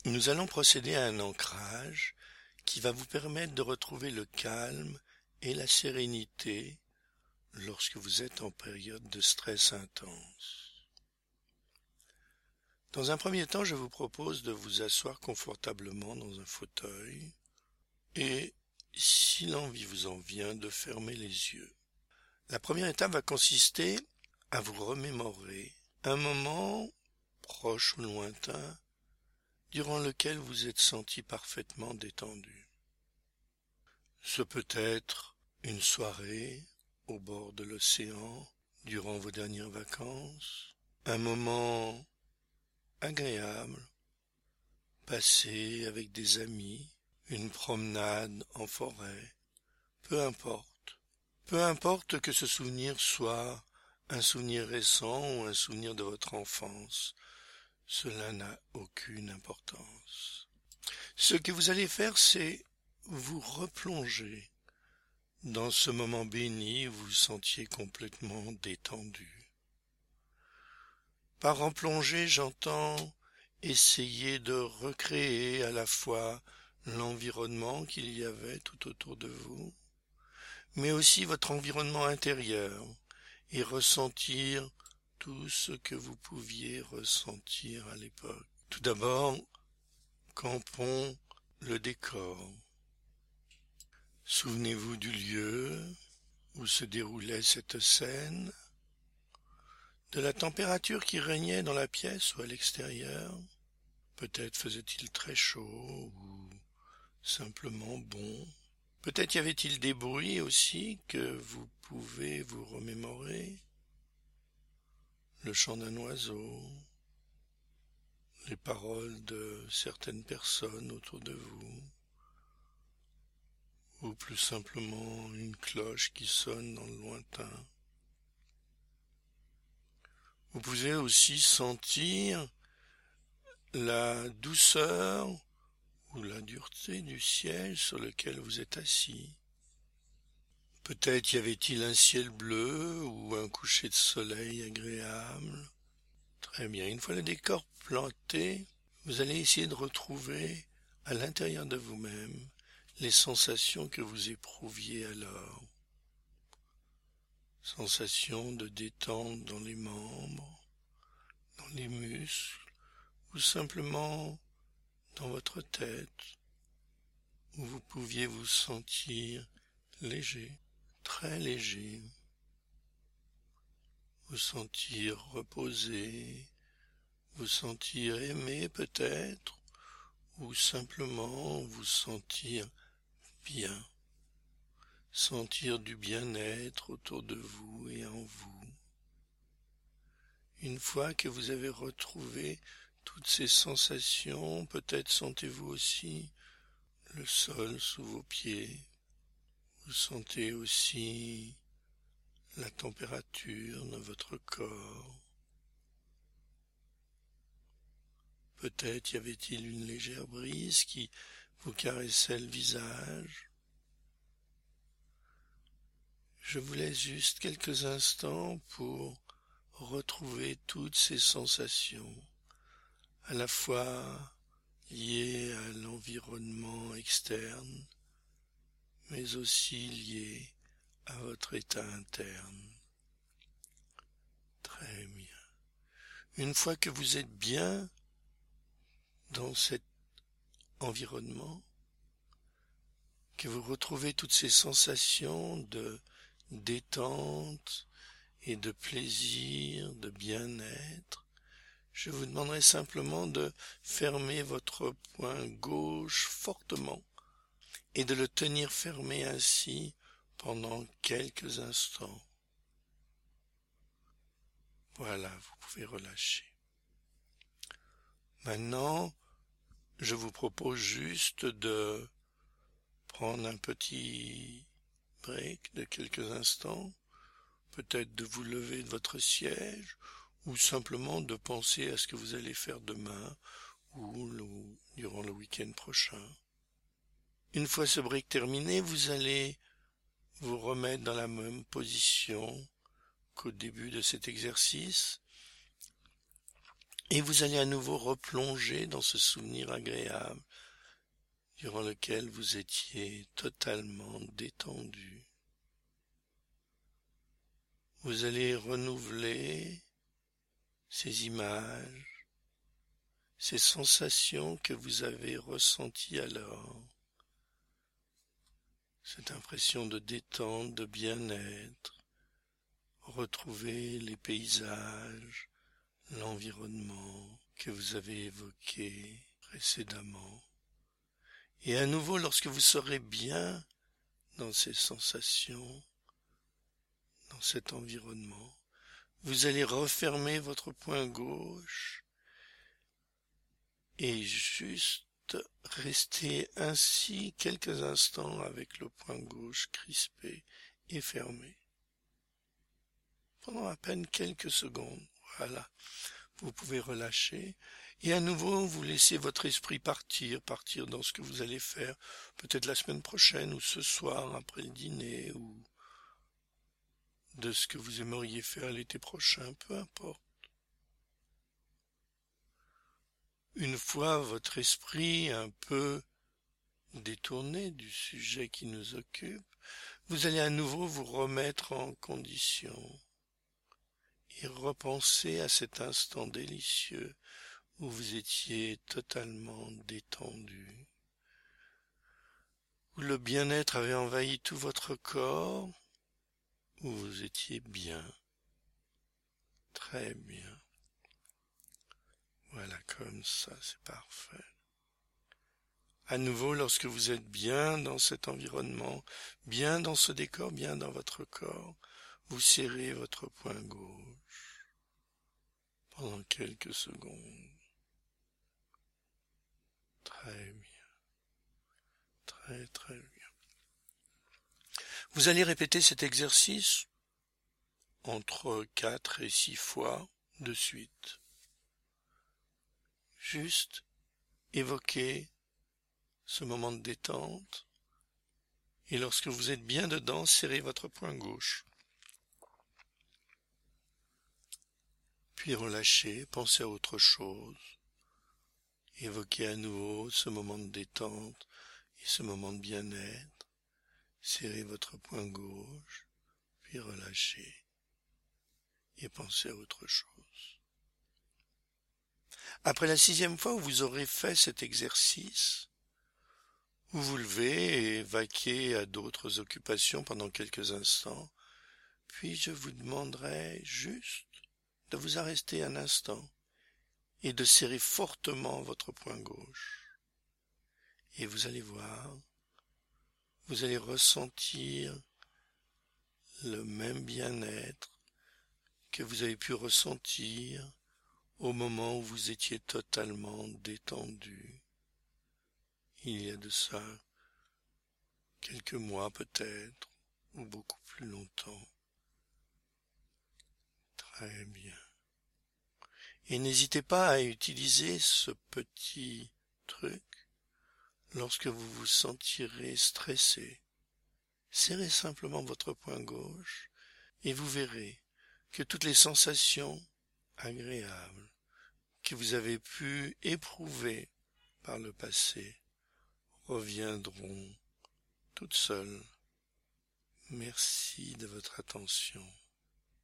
Nous allons procéder à un ancrage qui va vous permettre de retrouver le calme et la sérénité lorsque vous êtes en période de stress intense. Dans un premier temps, je vous propose de vous asseoir confortablement dans un fauteuil et, si l'envie vous en vient, de fermer les yeux. La première étape va consister à vous remémorer un moment, proche ou lointain, durant lequel vous êtes senti parfaitement détendu. Ce peut être une soirée au bord de l'océan durant vos dernières vacances, un moment agréable passé avec des amis, une promenade en forêt, peu importe. Peu importe que ce souvenir soit un souvenir récent ou un souvenir de votre enfance, cela n'a aucune importance. Ce que vous allez faire, c'est vous replonger dans ce moment béni où vous vous sentiez complètement détendu. Par replonger, j'entends essayer de recréer à la fois l'environnement qu'il y avait tout autour de vous, mais aussi votre environnement intérieur, et ressentir tout ce que vous pouviez ressentir à l'époque. Tout d'abord, campons le décor. Souvenez-vous du lieu où se déroulait cette scène, de la température qui régnait dans la pièce ou à l'extérieur. Peut-être faisait-il très chaud ou simplement bon. Peut-être y avait-il des bruits aussi que vous pouvez vous remémorer. Le chant d'un oiseau, les paroles de certaines personnes autour de vous, ou plus simplement une cloche qui sonne dans le lointain. Vous pouvez aussi sentir la douceur ou la dureté du ciel sur lequel vous êtes assis. Peut-être y avait-il un ciel bleu ou un coucher de soleil agréable. Très bien, une fois le décor planté, vous allez essayer de retrouver à l'intérieur de vous-même les sensations que vous éprouviez alors. Sensations de détente dans les membres, dans les muscles, ou simplement dans votre tête, où vous pouviez vous sentir léger, très léger, vous sentir reposé, vous sentir aimé peut-être, ou simplement vous sentir bien, sentir du bien-être autour de vous et en vous. Une fois que vous avez retrouvé toutes ces sensations, peut-être sentez-vous aussi le sol sous vos pieds. Vous sentez aussi la température de votre corps. Peut-être y avait-il une légère brise qui vous caressait le visage. Je vous laisse juste quelques instants pour retrouver toutes ces sensations, à la fois liées à l'environnement externe, mais aussi liées à votre état interne. Très bien. Une fois que vous êtes bien dans cet environnement, que vous retrouvez toutes ces sensations de détente et de plaisir, de bien-être, je vous demanderai simplement de fermer votre poing gauche fortement et de le tenir fermé ainsi pendant quelques instants. Voilà, vous pouvez relâcher. Maintenant, je vous propose juste de prendre un petit break de quelques instants, peut-être de vous lever de votre siège, ou simplement de penser à ce que vous allez faire demain ou durant le week-end prochain. Une fois ce break terminé, vous allez vous remettre dans la même position qu'au début de cet exercice, Et vous allez à nouveau replonger dans ce souvenir agréable durant lequel vous étiez totalement détendu. Vous allez renouveler ces images, ces sensations que vous avez ressenties alors, cette impression de détente, de bien-être, retrouver les paysages, l'environnement que vous avez évoqué précédemment. Et à nouveau, lorsque vous serez bien dans ces sensations, dans cet environnement, vous allez refermer votre poing gauche et juste rester ainsi quelques instants avec le poing gauche crispé et fermé. Pendant à peine quelques secondes, voilà. Vous pouvez relâcher et à nouveau vous laissez votre esprit partir dans ce que vous allez faire, peut-être la semaine prochaine ou ce soir après le dîner ou de ce que vous aimeriez faire l'été prochain, peu importe. Une fois votre esprit un peu détourné du sujet qui nous occupe, vous allez à nouveau vous remettre en condition et repenser à cet instant délicieux où vous étiez totalement détendu, où le bien-être avait envahi tout votre corps, où vous étiez bien, très bien. Voilà, comme ça, c'est parfait. À nouveau, lorsque vous êtes bien dans cet environnement, bien dans ce décor, bien dans votre corps, vous serrez votre poing gauche pendant quelques secondes. Très bien, très très bien. Vous allez répéter cet exercice entre 4 et 6 fois de suite. Juste évoquez ce moment de détente et lorsque vous êtes bien dedans, serrez votre poing gauche. Puis relâchez, pensez à autre chose. Évoquez à nouveau ce moment de détente et ce moment de bien-être. Serrez votre poing gauche, puis relâchez et pensez à autre chose. Après la 6e fois où vous aurez fait cet exercice, vous vous levez et vaquez à d'autres occupations pendant quelques instants, puis je vous demanderai juste de vous arrêter un instant et de serrer fortement votre poing gauche. Et vous allez voir, vous allez ressentir le même bien-être que vous avez pu ressentir au moment où vous étiez totalement détendu. Il y a de ça quelques mois peut-être, ou beaucoup plus longtemps. Très bien. Et n'hésitez pas à utiliser ce petit truc lorsque vous vous sentirez stressé. Serrez simplement votre poing gauche et vous verrez que toutes les sensations agréables que vous avez pu éprouver par le passé reviendront toutes seules. Merci de votre attention.